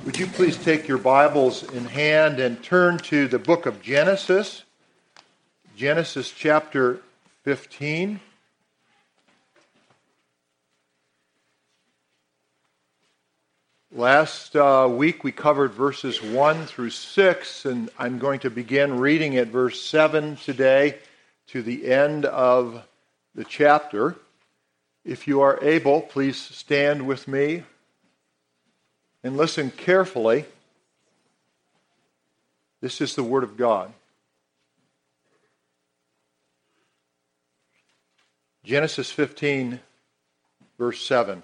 Would you please take your Bibles in hand and turn to the book of Genesis, Genesis chapter 15. Last week we covered verses 1 through 6, and I'm going to begin reading at verse 7 today to the end of the chapter. If you are able, please stand with me and listen carefully. This is the Word of God. Genesis 15, verse 7.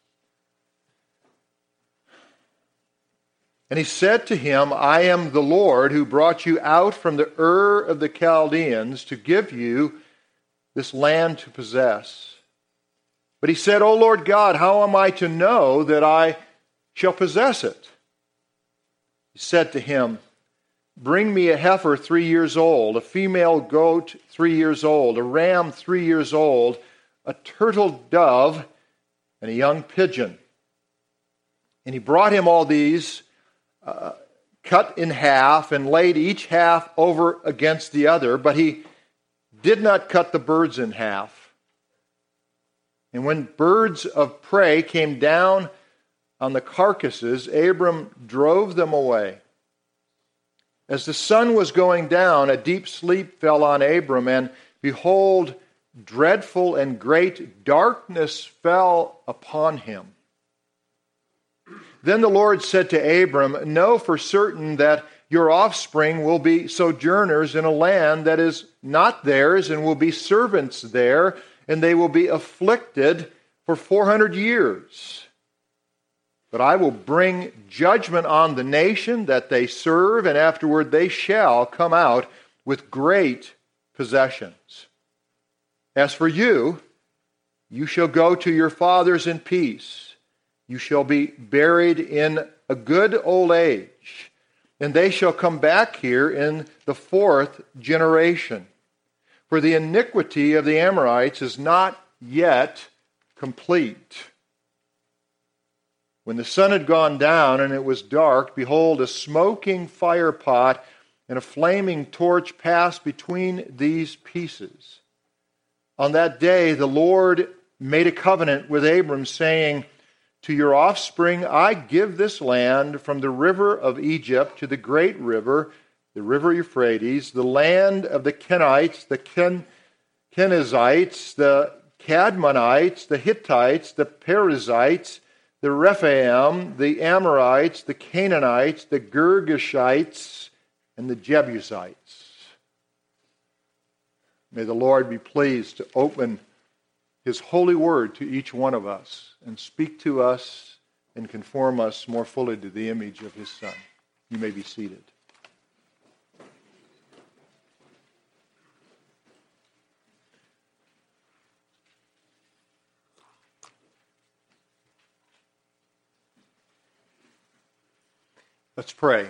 And he said to him, I am the Lord who brought you out from the Ur of the Chaldeans to give you this land to possess. But he said, O Lord God, how am I to know that I shall possess it? He said to him, bring me a heifer 3 years old, a female goat 3 years old, a ram 3 years old, a turtle dove, and a young pigeon. And he brought him all these, cut in half, and laid each half over against the other, but he did not cut the birds in half. And when birds of prey came down on the carcasses, Abram drove them away. As the sun was going down, a deep sleep fell on Abram, and behold, dreadful and great darkness fell upon him. Then the Lord said to Abram, know for certain that your offspring will be sojourners in a land that is not theirs, and will be servants there, and they will be afflicted for 400 years. But I will bring judgment on the nation that they serve, and afterward they shall come out with great possessions. As for you, you shall go to your fathers in peace. You shall be buried in a good old age, and they shall come back here in the 4th generation. For the iniquity of the Amorites is not yet complete. When the sun had gone down and it was dark, behold, a smoking fire pot and a flaming torch passed between these pieces. On that day the Lord made a covenant with Abram, saying, to your offspring I give this land from the river of Egypt to the great river, the river Euphrates, the land of the Kenites, the Kenizzites, the Cadmonites, the Hittites, the Perizzites, the Rephaim, the Amorites, the Canaanites, the Girgashites, and the Jebusites. May the Lord be pleased to open His holy word to each one of us and speak to us and conform us more fully to the image of His Son. You may be seated. Let's pray.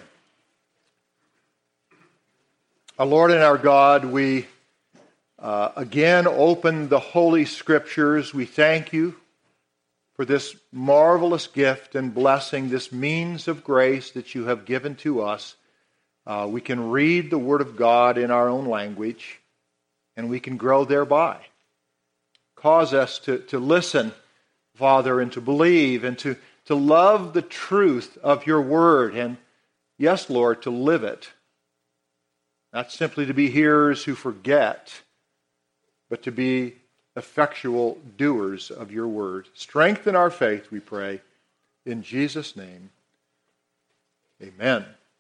Our Lord and our God, we again open the Holy Scriptures. We thank you for this marvelous gift and blessing, this means of grace that you have given to us. We can read the Word of God in our own language, and we can grow thereby. Cause us to listen, Father, and to believe, and to love the truth of your word, and yes, Lord, to live it. Not simply to be hearers who forget, but to be effectual doers of your word. Strengthen our faith, we pray, in Jesus' name. Amen.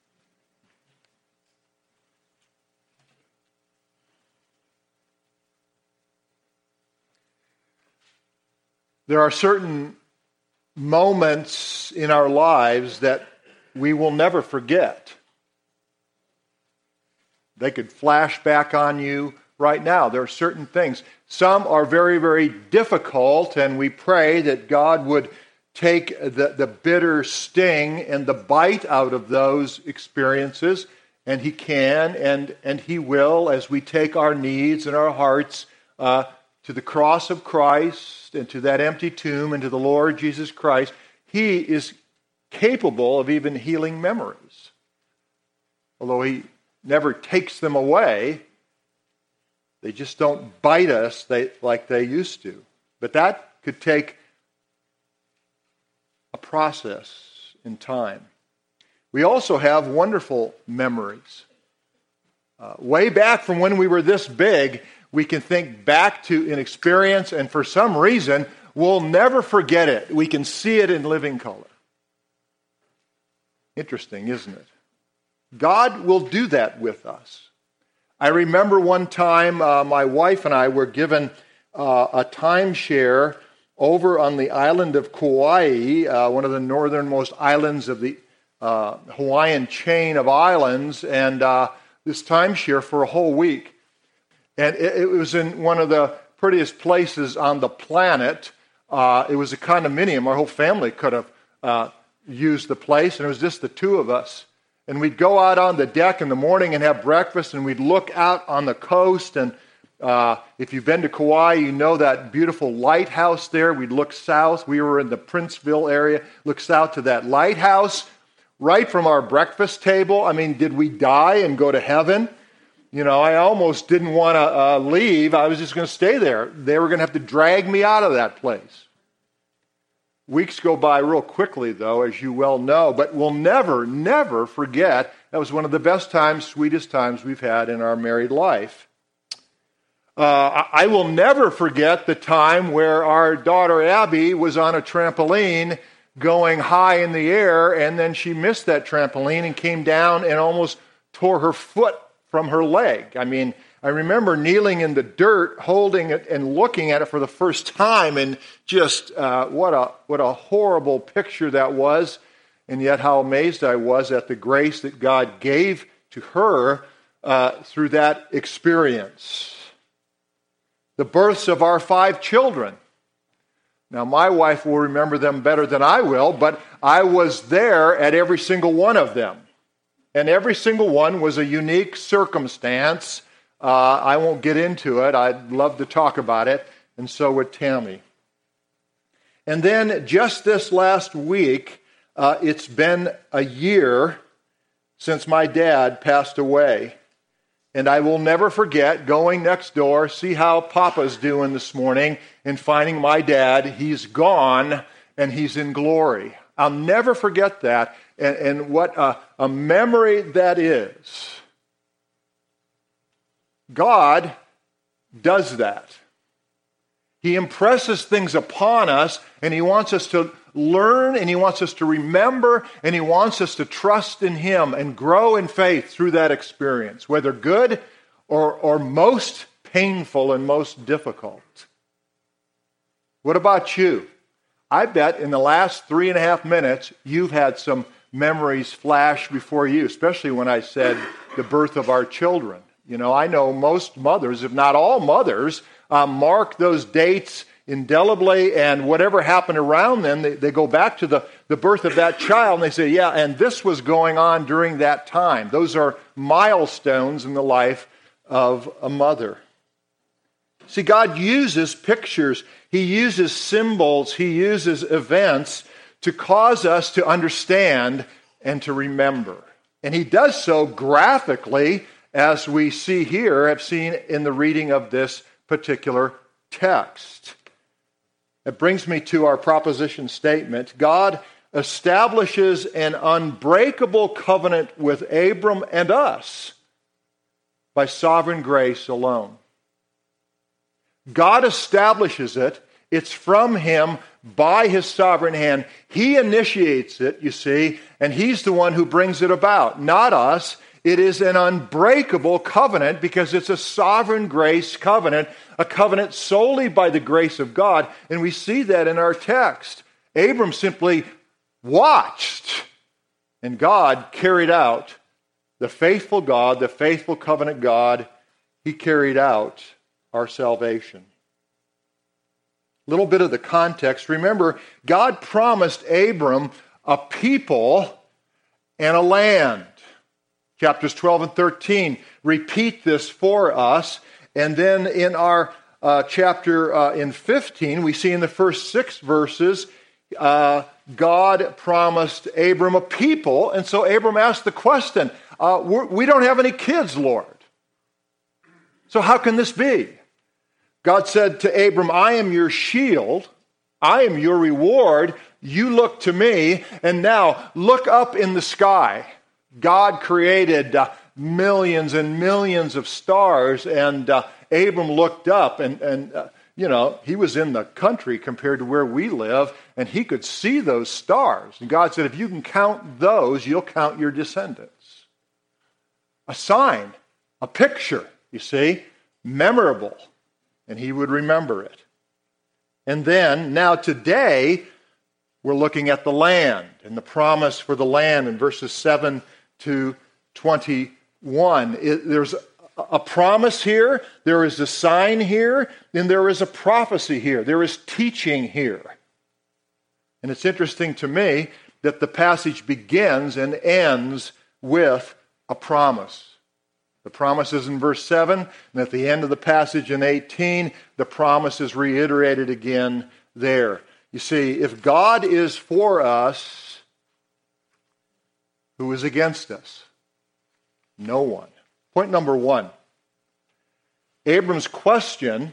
There are certain moments in our lives that we will never forget. They could flash back on you right now. There are certain things. Some are very, very difficult, and we pray that God would take the bitter sting and the bite out of those experiences, and He can, and He will, as we take our needs and our hearts to the cross of Christ and to that empty tomb and to the Lord Jesus Christ. He is capable of even healing memories. Although he never takes them away, they just don't bite us like they used to. But that could take a process in time. We also have wonderful memories. Way back from when we were this big, we can think back to an experience, and for some reason, we'll never forget it. We can see it in living color. Interesting, isn't it? God will do that with us. I remember one time my wife and I were given a timeshare over on the island of Kauai, one of the northernmost islands of the Hawaiian chain of islands, and this timeshare for a whole week. And it was in one of the prettiest places on the planet. It was a condominium. Our whole family could have used the place, and it was just the two of us. And we'd go out on the deck in the morning and have breakfast, and we'd look out on the coast. And if you've been to Kauai, you know that beautiful lighthouse there. We'd look south. We were in the Princeville area. Look south to that lighthouse right from our breakfast table. I mean, did we die and go to heaven? You know, I almost didn't want to leave. I was just going to stay there. They were going to have to drag me out of that place. Weeks go by real quickly, though, as you well know, but we'll never, never forget. That was one of the best times, sweetest times we've had in our married life. I will never forget the time where our daughter Abby was on a trampoline going high in the air, and then she missed that trampoline and came down and almost tore her foot from her leg. I mean, I remember kneeling in the dirt, holding it and looking at it for the first time, and just what a horrible picture that was, and yet how amazed I was at the grace that God gave to her through that experience. The births of our 5 children. Now, my wife will remember them better than I will, but I was there at every single one of them. And every single one was a unique circumstance. I won't get into it. I'd love to talk about it. And so would Tammy. And then just this last week, it's been a year since my dad passed away. And I will never forget going next door, see how Papa's doing this morning, and finding my dad. He's gone and he's in glory. I'll never forget that. And what a memory that is. God does that. He impresses things upon us, and he wants us to learn, and he wants us to remember, and he wants us to trust in him and grow in faith through that experience, whether good or most painful and most difficult. What about you? I bet in the last 3.5 minutes, you've had some memories flash before you, especially when I said the birth of our children. You know, I know most mothers, if not all mothers, mark those dates indelibly, and whatever happened around them, they go back to the birth of that child, and they say, yeah, and this was going on during that time. Those are milestones in the life of a mother. See, God uses pictures, he uses symbols, he uses events to cause us to understand and to remember. And he does so graphically, as we see here, have seen in the reading of this particular text. It brings me to our proposition statement. God establishes an unbreakable covenant with Abram and us by sovereign grace alone. God establishes it. It's from him by his sovereign hand. He initiates it, you see, and he's the one who brings it about, not us. It is an unbreakable covenant because it's a sovereign grace covenant, a covenant solely by the grace of God. And we see that in our text. Abram simply watched, and God carried out. The faithful God, the faithful covenant God, he carried out our salvation. A little bit of the context. Remember, God promised Abram a people and a land. Chapters 12 and 13 repeat this for us. And then in our chapter in 15, we see in the first 6 verses, God promised Abram a people, and so Abram asked the question, we don't have any kids, Lord. So how can this be? God said to Abram, I am your shield, I am your reward, you look to me, and now look up in the sky. God created millions and millions of stars, and Abram looked up, and he was in the country compared to where we live, and he could see those stars. And God said, if you can count those, you'll count your descendants. A sign, a picture, you see, memorable. And he would remember it. And then, now today, we're looking at the land and the promise for the land in verses 7 to 21. There's a promise here, there is a sign here, and there is a prophecy here. There is teaching here. And it's interesting to me that the passage begins and ends with a promise. The promise is in verse 7, and at the end of the passage in 18, the promise is reiterated again there. You see, if God is for us, who is against us? No one. Point number 1. Abram's question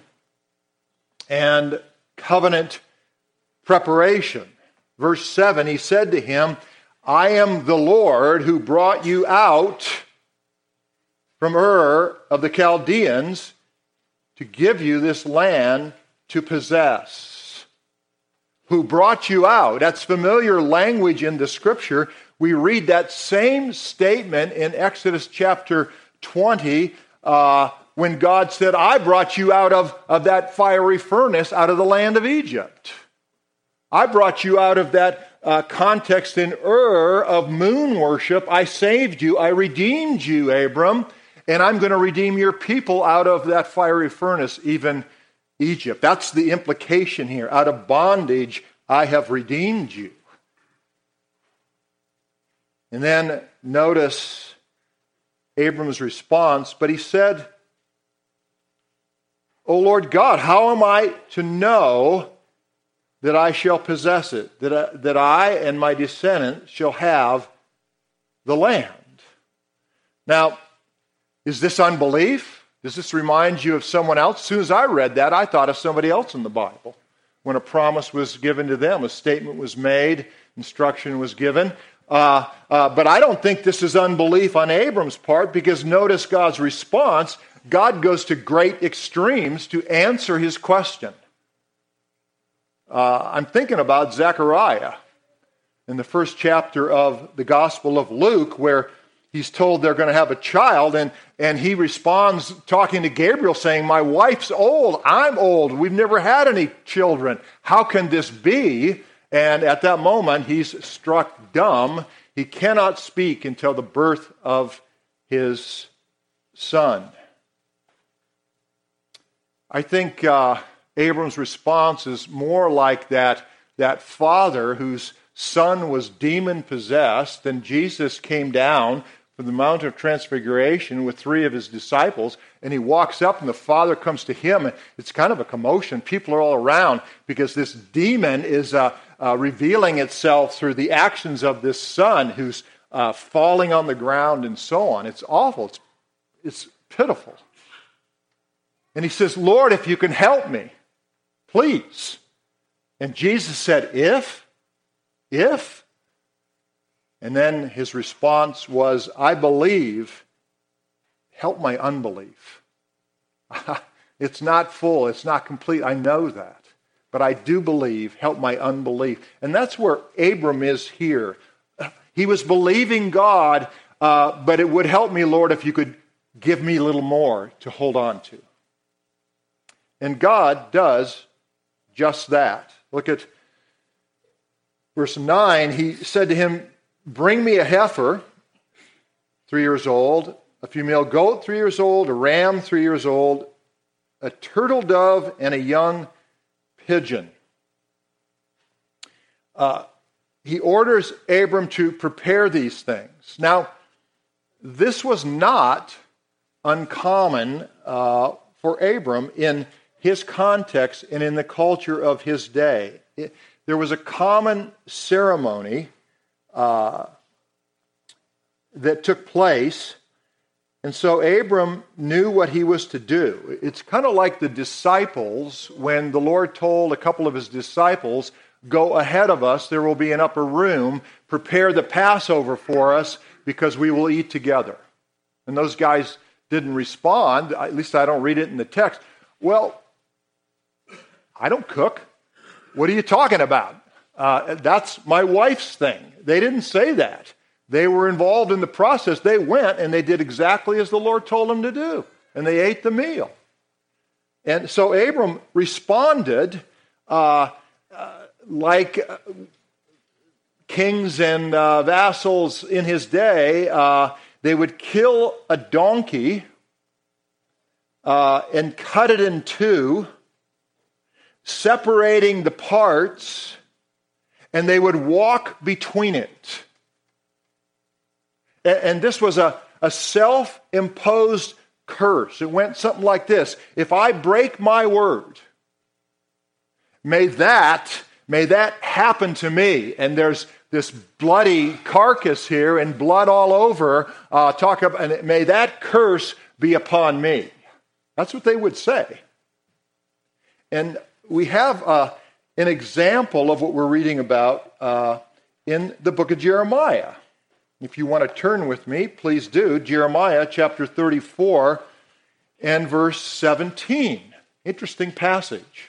and covenant preparation. Verse 7, he said to him, I am the Lord who brought you out from Ur of the Chaldeans to give you this land to possess. Who brought you out? That's familiar language in the Scripture. We read that same statement in Exodus chapter 20 when God said, I brought you out of that fiery furnace, out of the land of Egypt. I brought you out of that context in Ur of moon worship. I saved you. I redeemed you, Abram. And I'm going to redeem your people out of that fiery furnace, even Egypt. That's the implication here. Out of bondage, I have redeemed you. And then notice Abram's response. But he said, O Lord God, how am I to know that I shall possess it, that I and my descendants shall have the land? Now, is this unbelief? Does this remind you of someone else? As soon as I read that, I thought of somebody else in the Bible. When a promise was given to them, a statement was made, instruction was given. But I don't think this is unbelief on Abram's part, because notice God's response. God goes to great extremes to answer his question. I'm thinking about Zechariah in the first chapter of the Gospel of Luke, where he's told they're going to have a child, and he responds talking to Gabriel saying, my wife's old, I'm old, we've never had any children. How can this be? And at that moment, he's struck dumb. He cannot speak until the birth of his son. I think Abram's response is more like that father whose son was demon-possessed, and Jesus came down from the Mount of Transfiguration with 3 of his disciples, and he walks up, and the father comes to him, and it's kind of a commotion. People are all around because this demon is revealing itself through the actions of this son who's falling on the ground and so on. It's awful. It's pitiful. And he says, Lord, if you can help me, please. And Jesus said, if? And then his response was, I believe, help my unbelief. It's not full, it's not complete, I know that. But I do believe, help my unbelief. And that's where Abram is here. He was believing God, but it would help me, Lord, if you could give me a little more to hold on to. And God does just that. Look at verse 9. He said to him, bring me a heifer, 3 years old, a female goat, 3 years old, a ram, 3 years old, a turtle dove, and a young pigeon. He orders Abram to prepare these things. Now, this was not uncommon for Abram in his context and in the culture of his day. there was a common ceremony that took place. And so Abram knew what he was to do. It's kind of like the disciples when the Lord told a couple of his disciples, go ahead of us, there will be an upper room, prepare the Passover for us because we will eat together. And those guys didn't respond, at least I don't read it in the text. Well, I don't cook. What are you talking about? That's my wife's thing. They didn't say that. They were involved in the process. They went and they did exactly as the Lord told them to do. And they ate the meal. And so Abram responded like kings and vassals in his day. They would kill a donkey and cut it in two, separating the parts, and they would walk between it. And this was a self-imposed curse. It went something like this. If I break my word, may that happen to me. And there's this bloody carcass here and blood all over. And may that curse be upon me. That's what they would say. And we have an example of what we're reading about in the book of Jeremiah. If you want to turn with me, please do. Jeremiah chapter 34 and verse 17. Interesting passage.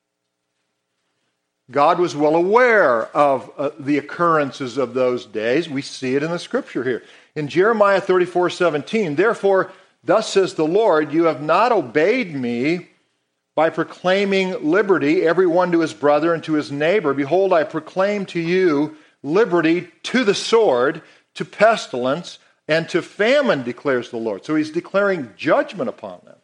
God was well aware of the occurrences of those days. We see it in the scripture here. In Jeremiah 34:17, therefore, thus says the Lord, you have not obeyed me by proclaiming liberty, everyone to his brother and to his neighbor. Behold, I proclaim to you liberty to the sword, to pestilence, and to famine, declares the Lord. So he's declaring judgment upon them.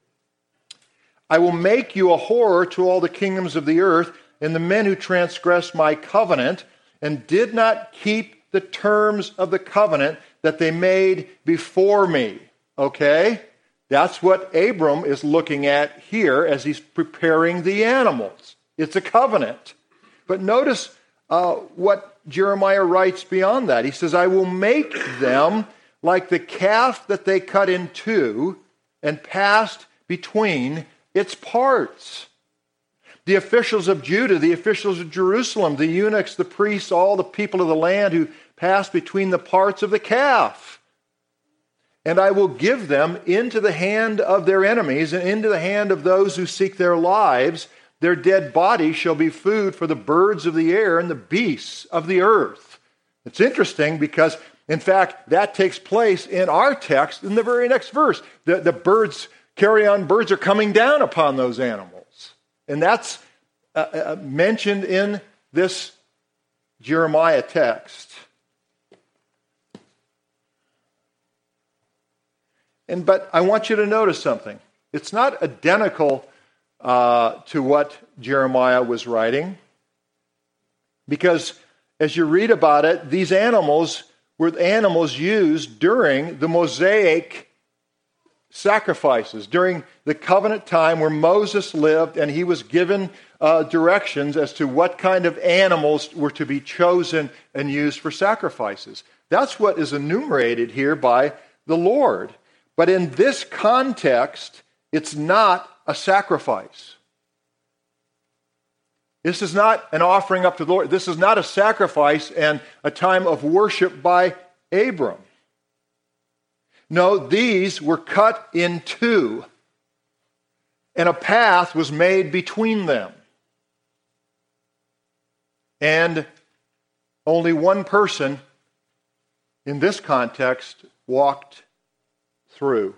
I will make you a horror to all the kingdoms of the earth, and the men who transgressed my covenant and did not keep the terms of the covenant that they made before me. Okay? That's what Abram is looking at here as he's preparing the animals. It's a covenant. But notice what Jeremiah writes beyond that. He says, I will make them like the calf that they cut in two and passed between its parts. The officials of Judah, the officials of Jerusalem, the eunuchs, the priests, all the people of the land who passed between the parts of the calf. And I will give them into the hand of their enemies and into the hand of those who seek their lives. Their dead bodies shall be food for the birds of the air and the beasts of the earth. It's interesting because, in fact, that takes place in our text in the very next verse. The birds, carrion birds, are coming down upon those animals. And that's mentioned in this Jeremiah text. But I want you to notice something. It's not identical to what Jeremiah was writing, because as you read about it, these animals were animals used during the Mosaic sacrifices, during the covenant time where Moses lived, and he was given directions as to what kind of animals were to be chosen and used for sacrifices. That's what is enumerated here by the Lord. But in this context, it's not a sacrifice. This is not an offering up to the Lord. This is not a sacrifice and a time of worship by Abram. No, these were cut in two, and a path was made between them. And only one person in this context walked through.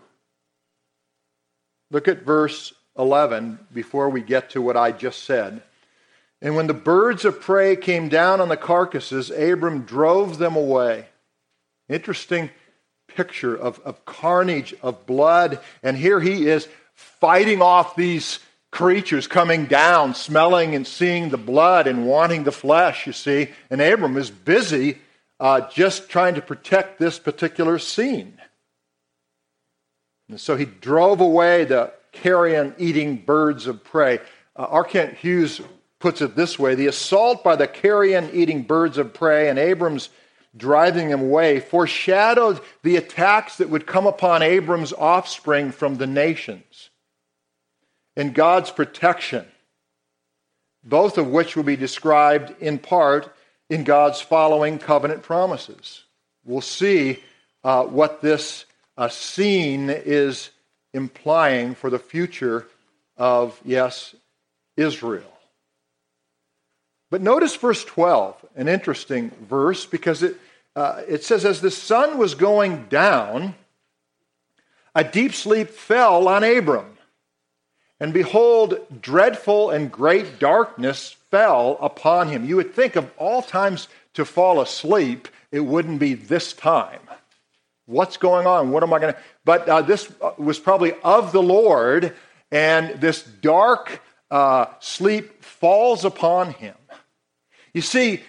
Look at verse 11 before we get to what I just said. And when the birds of prey came down on the carcasses, Abram drove them away. Interesting picture of carnage, of blood. And here he is fighting off these creatures coming down, smelling and seeing the blood and wanting the flesh, you see. And Abram is busy just trying to protect this particular scene. And so he drove away the carrion-eating birds of prey. R. Kent Hughes puts it this way: the assault by the carrion-eating birds of prey and Abram's driving them away foreshadowed the attacks that would come upon Abram's offspring from the nations and God's protection, both of which will be described in part in God's following covenant promises. We'll see what this scene is implying for the future of, yes, Israel. But notice verse 12, an interesting verse, because it says, as the sun was going down, a deep sleep fell on Abram. And behold, dreadful and great darkness fell upon him. You would think of all times to fall asleep, it wouldn't be this time. What's going on? What am I going to... But this was probably of the Lord, and this dark sleep falls upon him. You see,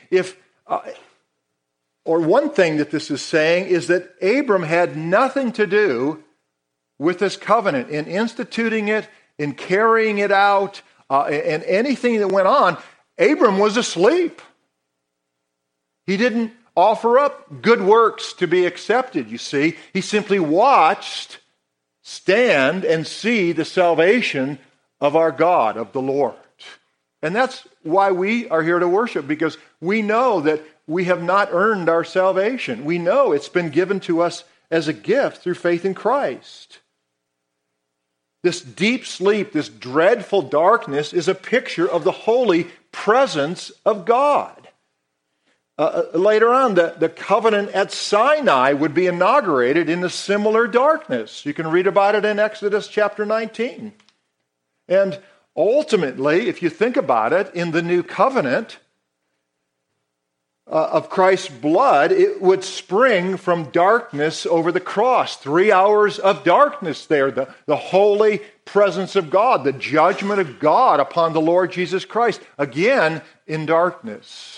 one thing that this is saying is that Abram had nothing to do with this covenant in instituting it, in carrying it out, and anything that went on. Abram was asleep. He didn't offer up good works to be accepted, you see. He simply watched, stand, and see the salvation of our God, of the Lord. And that's why we are here to worship, because we know that we have not earned our salvation. We know it's been given to us as a gift through faith in Christ. This deep sleep, this dreadful darkness, is a picture of the holy presence of God. Later on, the covenant at Sinai would be inaugurated in a similar darkness. You can read about it in Exodus chapter 19. And ultimately, if you think about it, in the new covenant of Christ's blood, it would spring from darkness over the cross. 3 hours of darkness there, the holy presence of God, the judgment of God upon the Lord Jesus Christ, again in darkness.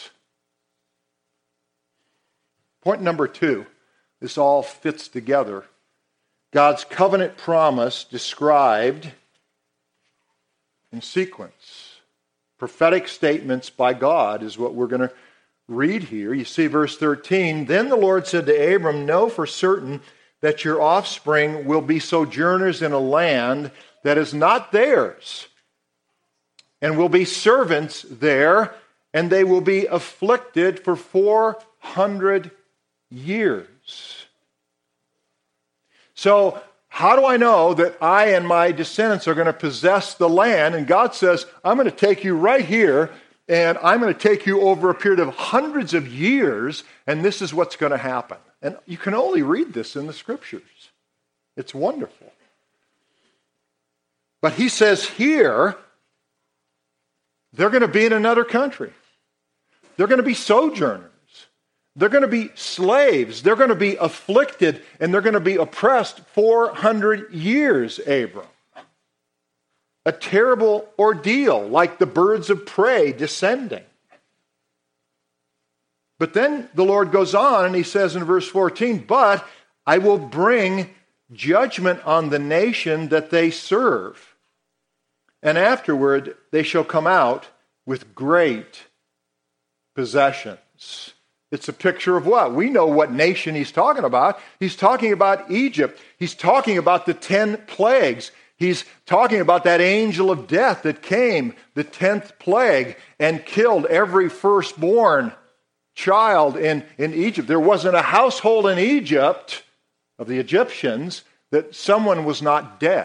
Point number 2, this all fits together. God's covenant promise described in sequence. Prophetic statements by God is what we're going to read here. You see verse 13, then the Lord said to Abram, know for certain that your offspring will be sojourners in a land that is not theirs, and will be servants there, and they will be afflicted for 400 years. So, how do I know that I and my descendants are going to possess the land? And God says, I'm going to take you right here, and I'm going to take you over a period of hundreds of years, and this is what's going to happen. And you can only read this in the Scriptures. It's wonderful. But he says here, they're going to be in another country. They're going to be sojourners. They're going to be slaves. They're going to be afflicted, and they're going to be oppressed 400 years, Abram. A terrible ordeal, like the birds of prey descending. But then the Lord goes on, and he says in verse 14, but I will bring judgment on the nation that they serve, and afterward they shall come out with great possessions. It's a picture of what? We know what nation he's talking about. He's talking about Egypt. He's talking about the 10 plagues. He's talking about that angel of death that came, the 10th plague, and killed every firstborn child in Egypt. There wasn't a household in Egypt of the Egyptians that someone was not dead.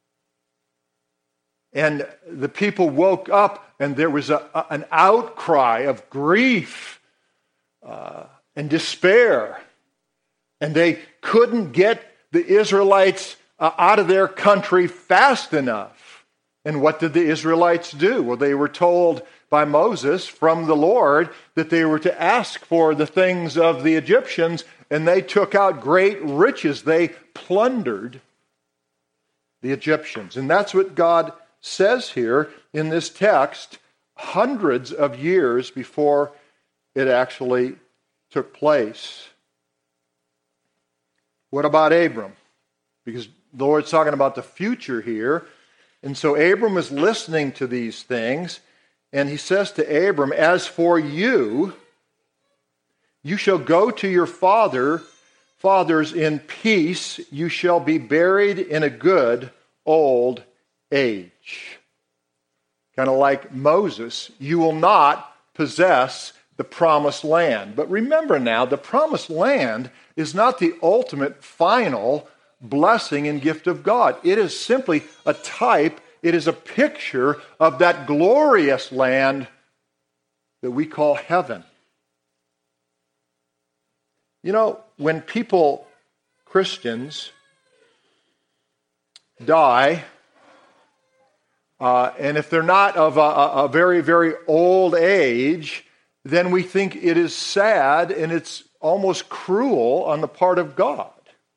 And the people woke up, and there was an outcry of grief and despair. And they couldn't get the Israelites out of their country fast enough. And what did the Israelites do? Well, they were told by Moses from the Lord that they were to ask for the things of the Egyptians, and they took out great riches. They plundered the Egyptians. And that's what God says here in this text, hundreds of years before it actually took place. What about Abram? Because the Lord's talking about the future here. And so Abram is listening to these things, And he says to Abram, as for you, you shall go to your fathers in peace. You shall be buried in a good old age. Kind of like Moses, you will not possess the promised land. But remember now, the promised land is not the ultimate, final blessing and gift of God. It is simply a type, it is a picture of that glorious land that we call heaven. You know, when people, Christians, die, and if they're not of a very, very old age, then we think it is sad and it's almost cruel on the part of God.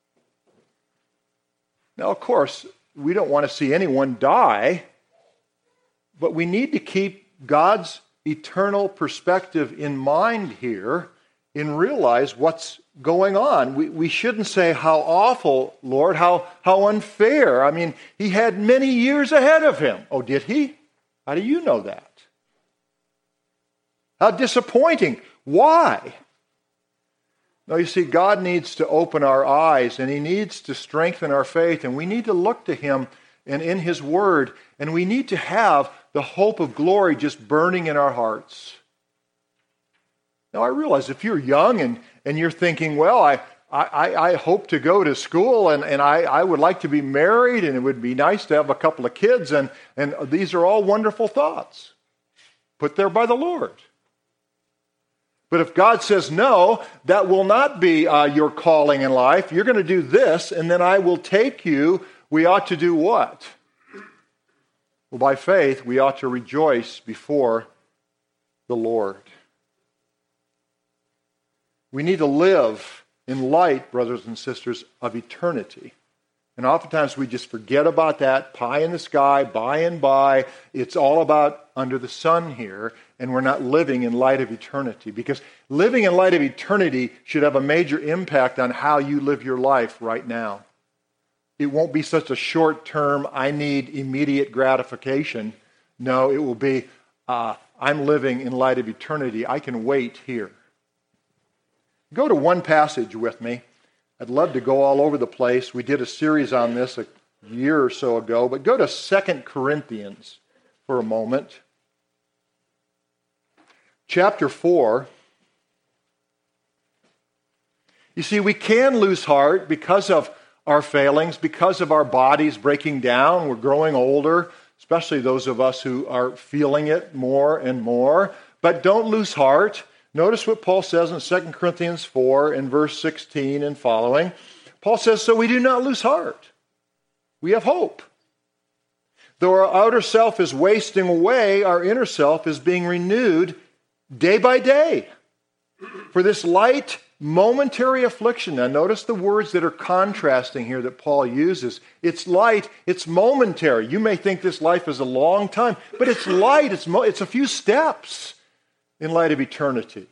Now, of course, we don't want to see anyone die, but we need to keep God's eternal perspective in mind here and realize what's going on. We shouldn't say, how awful, Lord, how unfair. I mean, he had many years ahead of him. Oh, did he? How do you know that? How disappointing. Why? No, you see, God needs to open our eyes, and he needs to strengthen our faith, and we need to look to him and in his word, and we need to have the hope of glory just burning in our hearts. Now, I realize if you're young and you're thinking, well, I hope to go to school and I would like to be married and it would be nice to have a couple of kids, and these are all wonderful thoughts put there by the Lord. But if God says, no, that will not be your calling in life. You're going to do this, and then I will take you. We ought to do what? Well, by faith, we ought to rejoice before the Lord. We need to live in light, brothers and sisters, of eternity. And oftentimes we just forget about that. Pie in the sky, by and by. It's all about under the sun here, and we're not living in light of eternity. Because living in light of eternity should have a major impact on how you live your life right now. It won't be such a short-term, I need immediate gratification. No, it will be, I'm living in light of eternity. I can wait here. Go to one passage with me. I'd love to go all over the place. We did a series on this a year or so ago, but go to 2 Corinthians for a moment. Chapter 4. You see, we can lose heart because of our failings, because of our bodies breaking down. We're growing older, especially those of us who are feeling it more and more. But don't lose heart. Notice what Paul says in 2 Corinthians 4 in verse 16 and following. Paul says, so we do not lose heart. We have hope. Though our outer self is wasting away, our inner self is being renewed day by day. For this light, momentary affliction. Now notice the words that are contrasting here that Paul uses. It's light, it's momentary. You may think this life is a long time, but it's light, it's a few steps in light of eternity.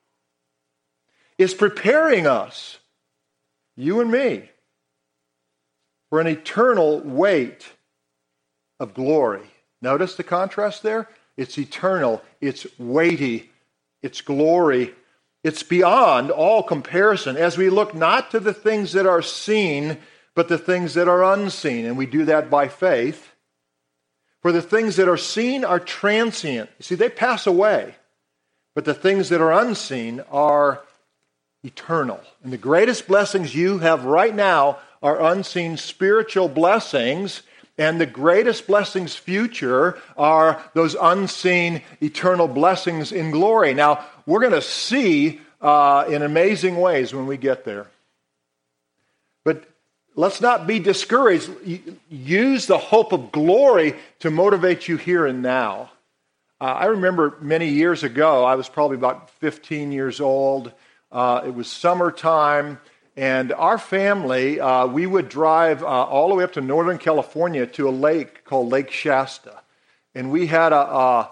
Is preparing us, you and me, for an eternal weight of glory. Notice the contrast there? It's eternal, it's weighty, it's glory. It's beyond all comparison as we look not to the things that are seen, but the things that are unseen. And we do that by faith. For the things that are seen are transient. You see, they pass away. But the things that are unseen are eternal. And the greatest blessings you have right now are unseen spiritual blessings. And the greatest blessings future are those unseen eternal blessings in glory. Now, we're going to see in amazing ways when we get there. But let's not be discouraged. Use the hope of glory to motivate you here and now. I remember many years ago, I was probably about 15 years old. It was summertime, and our family, we would drive all the way up to Northern California to a lake called Lake Shasta. And we had a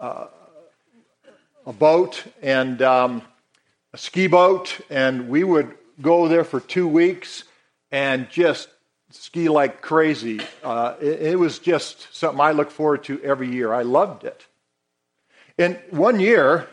boat and a ski boat, and we would go there for 2 weeks and just ski like crazy. It was just something I look forward to every year. I loved it. And one year,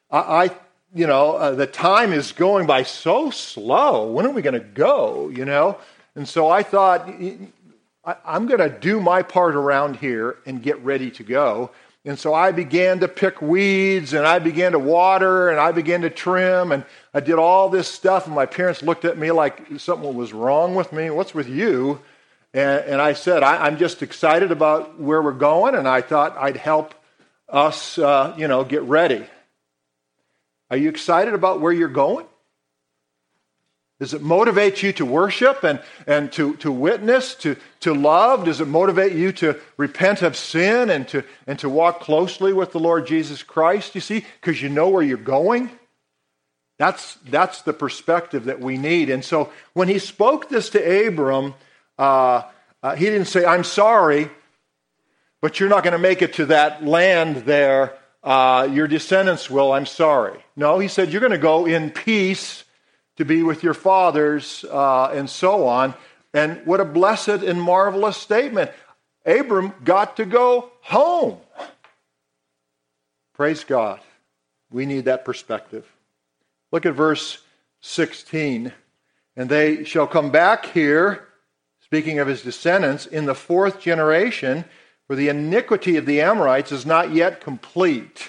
the time is going by so slow. When are we going to go, And so I thought, I'm going to do my part around here and get ready to go. And so I began to pick weeds, and I began to water, and I began to trim, and I did all this stuff. And my parents looked at me like something was wrong with me. What's with you? And I said, I'm just excited about where we're going, and I thought I'd help us, get ready. Are you excited about where you're going? Does it motivate you to worship and to witness, to love? Does it motivate you to repent of sin and to walk closely with the Lord Jesus Christ, you see, because you know where you're going? That's the perspective that we need. And so when he spoke this to Abram, he didn't say, I'm sorry, but you're not going to make it to that land there. Your descendants will, I'm sorry. No, he said, you're going to go in peace to be with your fathers, and so on. And what a blessed and marvelous statement. Abram got to go home. Praise God. We need that perspective. Look at verse 16. And they shall come back here, speaking of his descendants, in the fourth generation, for the iniquity of the Amorites is not yet complete.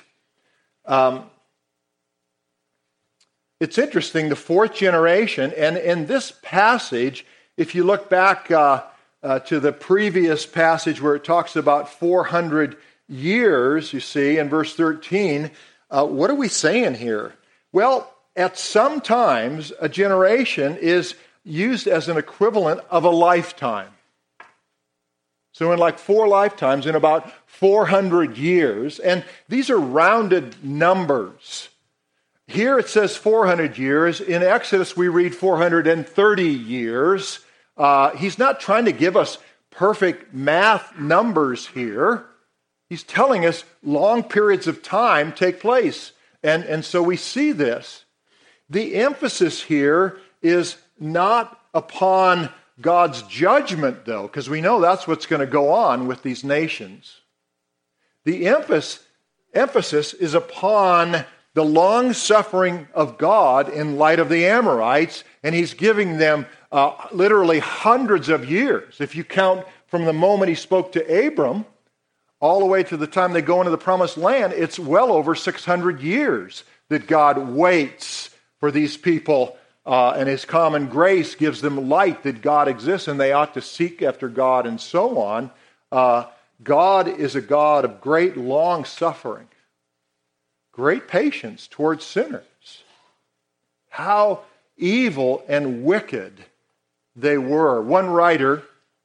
It's interesting, the fourth generation, and in this passage, if you look back to the previous passage where it talks about 400 years, you see, in verse 13, what are we saying here? Well, at some times, a generation is used as an equivalent of a lifetime. So in like 4 lifetimes, in about 400 years, and these are rounded numbers. Here it says 400 years. In Exodus, we read 430 years. He's not trying to give us perfect math numbers here. He's telling us long periods of time take place. And so we see this. The emphasis here is not upon God's judgment, though, because we know that's what's going to go on with these nations. The emphasis is upon the long-suffering of God in light of the Amorites, and he's giving them literally hundreds of years. If you count from the moment he spoke to Abram all the way to the time they go into the promised land, it's well over 600 years that God waits for these people, and his common grace gives them light that God exists, and they ought to seek after God and so on. God is a God of great long-suffering. Great patience towards sinners. How evil and wicked they were. One writer,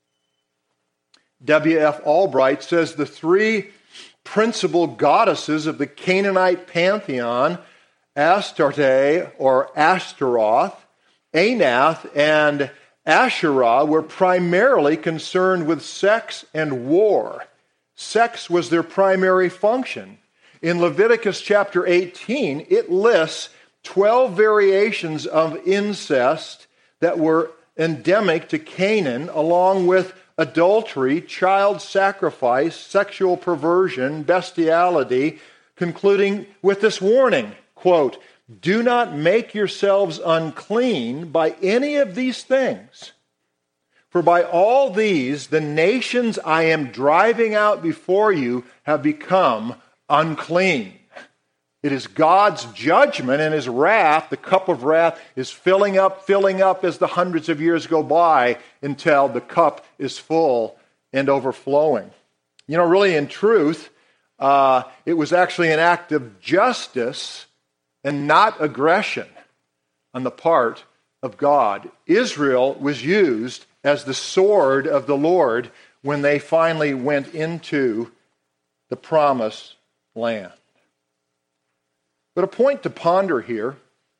W.F. Albright, says the 3 principal goddesses of the Canaanite pantheon, Astarte or Ashtaroth, Anath, and Asherah, were primarily concerned with sex and war. Sex was their primary function. In Leviticus chapter 18, it lists 12 variations of incest that were endemic to Canaan, along with adultery, child sacrifice, sexual perversion, bestiality, concluding with this warning, quote, "Do not make yourselves unclean by any of these things. For by all these, the nations I am driving out before you have become unclean." It is God's judgment and his wrath. The cup of wrath is filling up as the hundreds of years go by until the cup is full and overflowing. Really in truth, it was actually an act of justice and not aggression on the part of God. Israel was used as the sword of the Lord when they finally went into the promised land. But a point to ponder here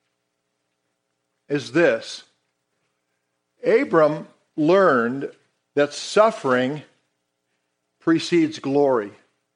is this. Abram learned that suffering precedes glory.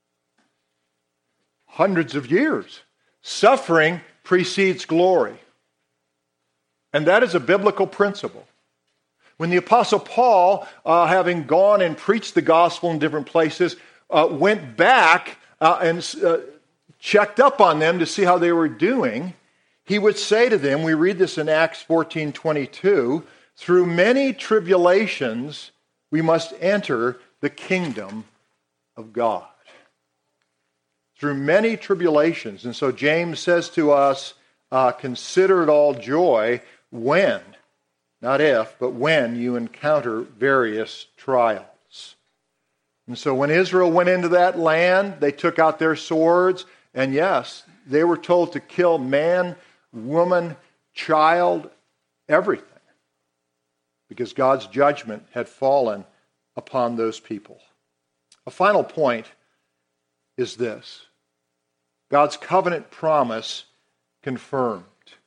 Hundreds of years. Suffering precedes glory. And that is a biblical principle. When the Apostle Paul, having gone and preached the gospel in different places, went back and checked up on them to see how they were doing, he would say to them, we read this in Acts 14:22, through many tribulations we must enter the kingdom of God. Through many tribulations. And so James says to us, consider it all joy when, not if, but when you encounter various trials. And so when Israel went into that land, they took out their swords, and yes, they were told to kill man, woman, child, everything, because God's judgment had fallen upon those people. A final point is this: God's covenant promise confirmed.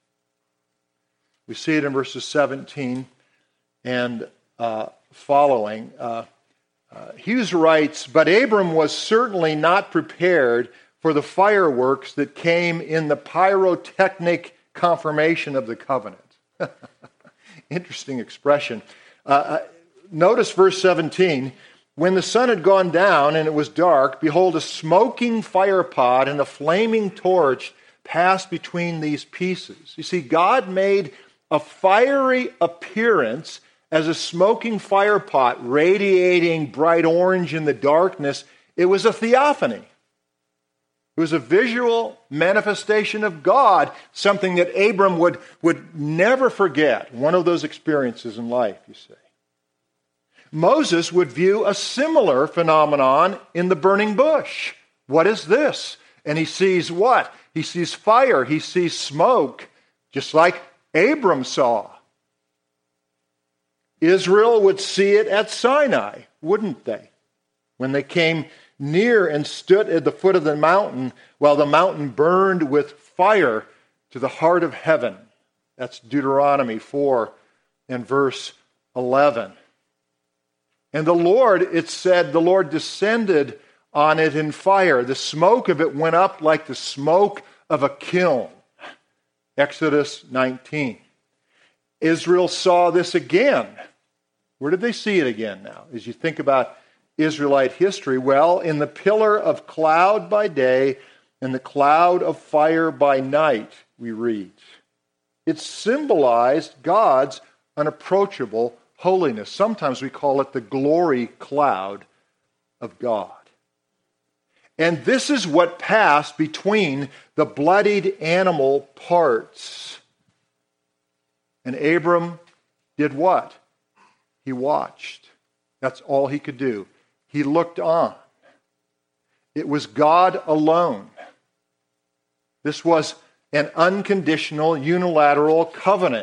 We see it in verses 17 and following. Hughes writes, "But Abram was certainly not prepared for the fireworks that came in the pyrotechnic confirmation of the covenant." Interesting expression. Notice verse 17. When the sun had gone down and it was dark, behold, a smoking firepot and a flaming torch passed between these pieces. You see, God made a fiery appearance as a smoking firepot radiating bright orange in the darkness. It was a theophany. It was a visual manifestation of God, something that Abram would never forget. One of those experiences in life, you see. Moses would view a similar phenomenon in the burning bush. What is this? And he sees what? He sees fire. He sees smoke, just like Abram saw. Israel would see it at Sinai, wouldn't they? When they came near and stood at the foot of the mountain while the mountain burned with fire to the heart of heaven. That's Deuteronomy 4 and verse 11. And the Lord, it said, the Lord descended on it in fire. The smoke of it went up like the smoke of a kiln. Exodus 19. Israel saw this again. Where did they see it again now? As you think about Israelite history, well, in the pillar of cloud by day and the cloud of fire by night, we read. It symbolized God's unapproachable holiness. Sometimes we call it the glory cloud of God. And this is what passed between the bloodied animal parts. And Abram did what? He watched. That's all he could do. He looked on. It was God alone. This was an unconditional, unilateral covenant.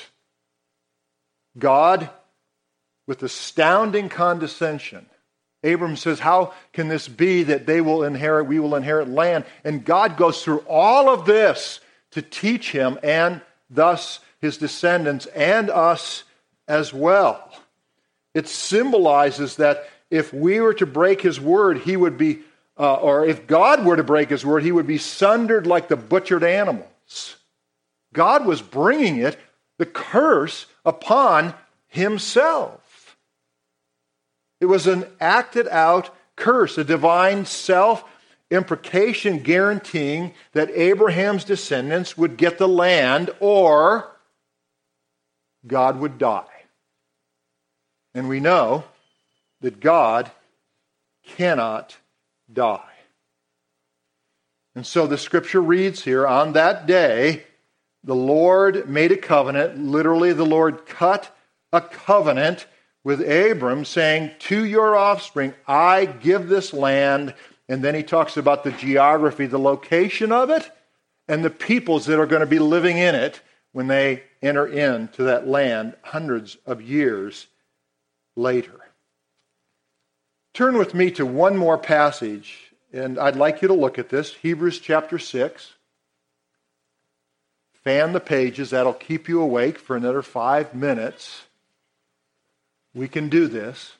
God, with astounding condescension, Abram says, how can this be that we will inherit land? And God goes through all of this to teach him and thus his descendants and us as well. It symbolizes that if we were to break his word, he would be, or if God were to break his word, he would be sundered like the butchered animals. God was bringing it, the curse, upon himself. It was an acted out curse, a divine self-imprecation guaranteeing that Abraham's descendants would get the land or God would die. And we know that God cannot die. And so the scripture reads here, on that day, the Lord made a covenant. Literally, the Lord cut a covenant with Abram, saying, to your offspring, I give this land. And then he talks about the geography, the location of it, and the peoples that are going to be living in it when they enter into that land hundreds of years later. Turn with me to one more passage, and I'd like you to look at this, Hebrews chapter 6. Fan the pages, that'll keep you awake for another 5 minutes. We can do this.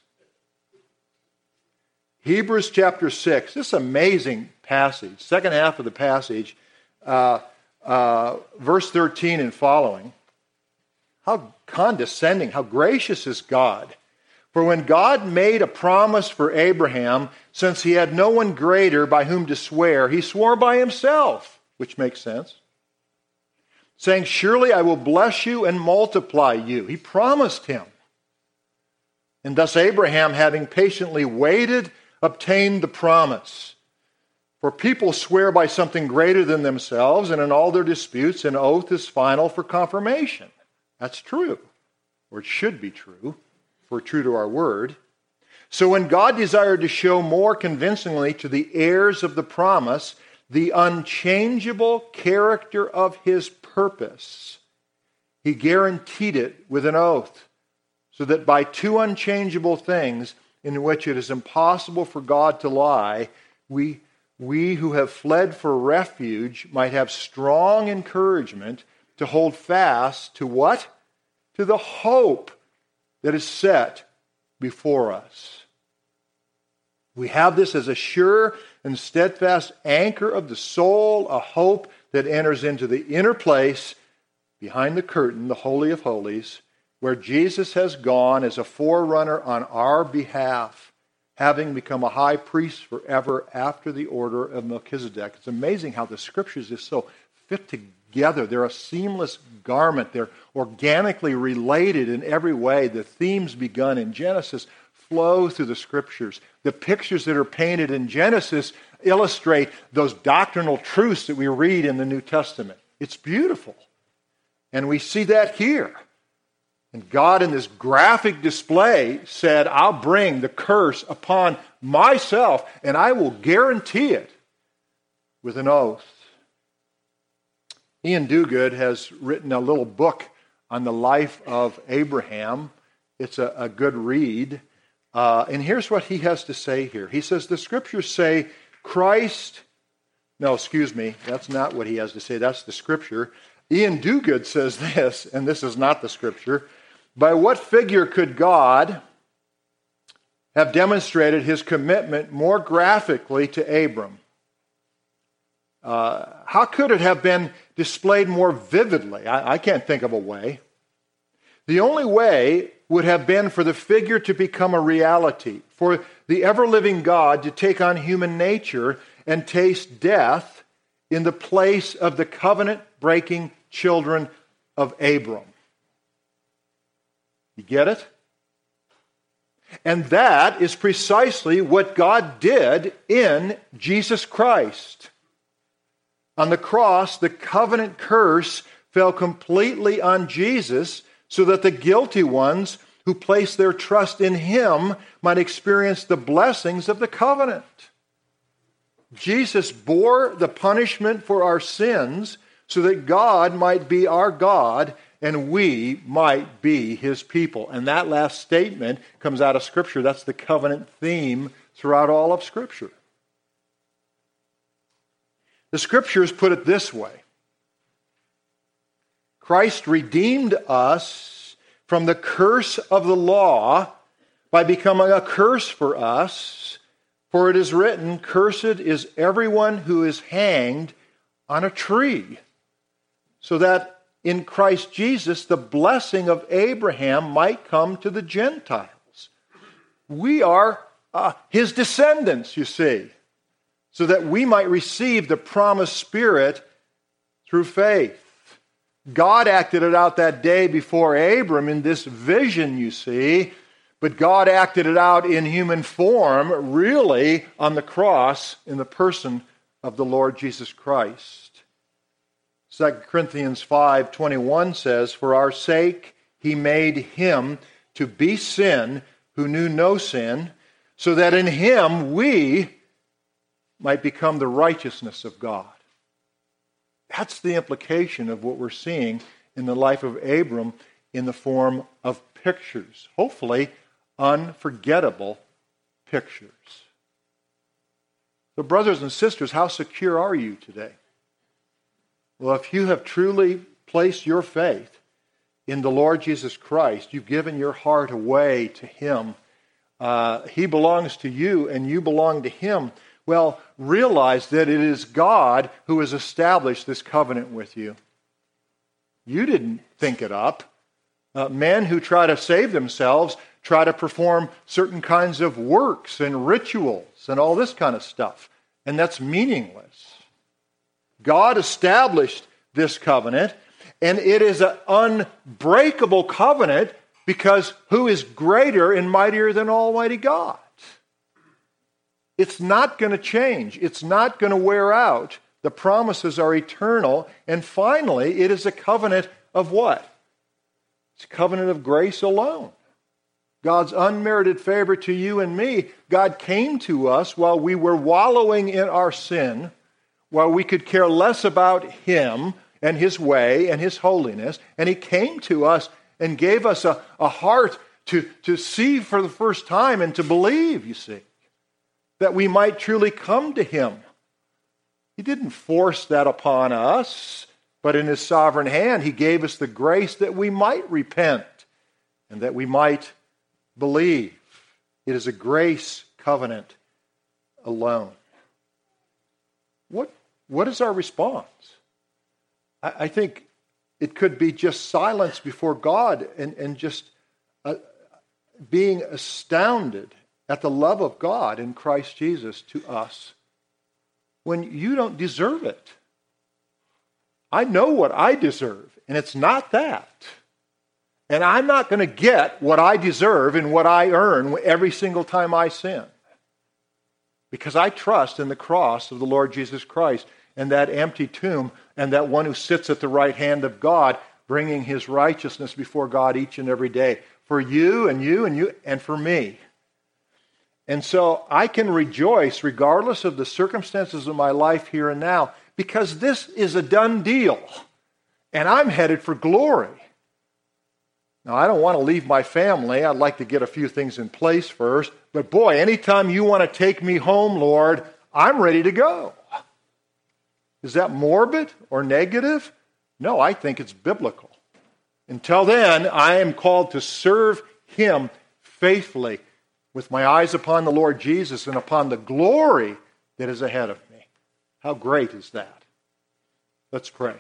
Hebrews chapter 6, this amazing passage, second half of the passage, verse 13 and following. How condescending, how gracious is God For when God made a promise for Abraham, since he had no one greater by whom to swear, he swore by himself, which makes sense, saying, surely I will bless you and multiply you. He promised him. And thus Abraham, having patiently waited, obtained the promise. For people swear by something greater than themselves, and in all their disputes, an oath is final for confirmation. That's true, or it should be true, if we're true to our word. So when God desired to show more convincingly to the heirs of the promise the unchangeable character of his purpose, he guaranteed it with an oath, so that by two unchangeable things in which it is impossible for God to lie, we who have fled for refuge might have strong encouragement to hold fast to what? To the hope that is set before us. We have this as a sure and steadfast anchor of the soul, a hope that enters into the inner place behind the curtain, the Holy of Holies, where Jesus has gone as a forerunner on our behalf, having become a high priest forever after the order of Melchizedek. It's amazing how the Scriptures just so fit together. They're a seamless garment. They're organically related in every way. The themes begun in Genesis flow through the Scriptures. The pictures that are painted in Genesis illustrate those doctrinal truths that we read in the New Testament. It's beautiful. And we see that here. And God, in this graphic display, said, I'll bring the curse upon myself, and I will guarantee it with an oath. Ian Duguid has written a little book on the life of Abraham. It's a good read. And here's what he has to say here. He says, the Scriptures say that's not what he has to say. That's the Scripture. Ian Duguid says this, and this is not the Scripture. By what figure could God have demonstrated his commitment more graphically to Abram? How could it have been displayed more vividly? I can't think of a way. The only way would have been for the figure to become a reality, for the ever-living God to take on human nature and taste death in the place of the covenant-breaking children of Abram. You get it? And that is precisely what God did in Jesus Christ. On the cross, the covenant curse fell completely on Jesus so that the guilty ones who placed their trust in him might experience the blessings of the covenant. Jesus bore the punishment for our sins so that God might be our God and we might be his people. And that last statement comes out of Scripture. That's the covenant theme throughout all of Scripture. The Scriptures put it this way. Christ redeemed us from the curse of the law by becoming a curse for us. For it is written, cursed is everyone who is hanged on a tree. So that in Christ Jesus, the blessing of Abraham might come to the Gentiles. We are his descendants, you see, so that we might receive the promised Spirit through faith. God acted it out that day before Abram in this vision, you see, but God acted it out in human form, really, on the cross in the person of the Lord Jesus Christ. 2 Corinthians 5:21 says, for our sake he made him to be sin who knew no sin, so that in him we might become the righteousness of God. That's the implication of what we're seeing in the life of Abram in the form of pictures, hopefully unforgettable pictures. So brothers and sisters, how secure are you today? Well, if you have truly placed your faith in the Lord Jesus Christ, you've given your heart away to him. He belongs to you and you belong to him. Well, realize that it is God who has established this covenant with you. You didn't think it up. Men who try to save themselves try to perform certain kinds of works and rituals and all this kind of stuff. And that's meaningless. God established this covenant, and it is an unbreakable covenant because who is greater and mightier than Almighty God? It's not going to change. It's not going to wear out. The promises are eternal. And finally, it is a covenant of what? It's a covenant of grace alone. God's unmerited favor to you and me. God came to us while we were wallowing in our sin, while we could care less about Him and His way and His holiness. And He came to us and gave us a heart to see for the first time and to believe, you see, that we might truly come to Him. He didn't force that upon us, but in His sovereign hand, He gave us the grace that we might repent and that we might believe. It is a grace covenant alone. What is our response? I think it could be just silence before God and just being astounded at the love of God in Christ Jesus to us when you don't deserve it. I know what I deserve, and it's not that. And I'm not going to get what I deserve and what I earn every single time I sin. Because I trust in the cross of the Lord Jesus Christ and that empty tomb and that one who sits at the right hand of God, bringing His righteousness before God each and every day. For you and you and you and for me. And so I can rejoice regardless of the circumstances of my life here and now, because this is a done deal. And I'm headed for glory. Now, I don't want to leave my family. I'd like to get a few things in place first. But boy, anytime you want to take me home, Lord, I'm ready to go. Is that morbid or negative? No, I think it's biblical. Until then, I am called to serve Him faithfully with my eyes upon the Lord Jesus and upon the glory that is ahead of me. How great is that? Let's pray.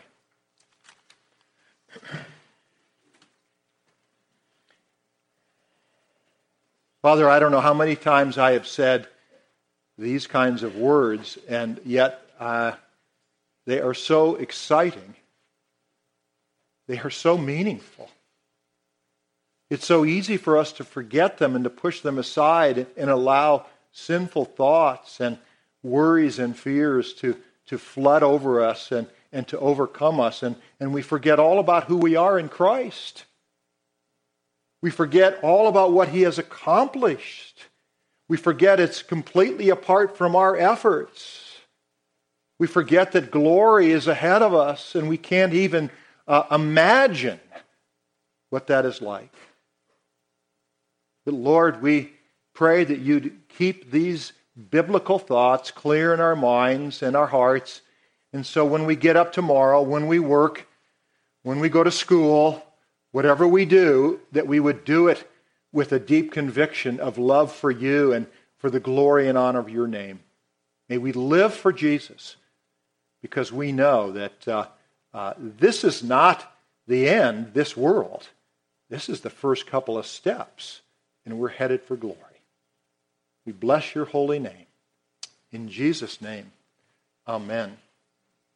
Father, I don't know how many times I have said these kinds of words, and yet they are so exciting. They are so meaningful. It's so easy for us to forget them and to push them aside and allow sinful thoughts and worries and fears to flood over us and to overcome us. And we forget all about who we are in Christ. We forget all about what He has accomplished. We forget it's completely apart from our efforts. We forget that glory is ahead of us, and we can't even imagine what that is like. But Lord, we pray that You'd keep these biblical thoughts clear in our minds and our hearts. And so when we get up tomorrow, when we work, when we go to school, whatever we do, that we would do it with a deep conviction of love for You and for the glory and honor of Your name. May we live for Jesus, because we know that this is not the end, this world. This is the first couple of steps, and we're headed for glory. We bless Your holy name. In Jesus' name, amen.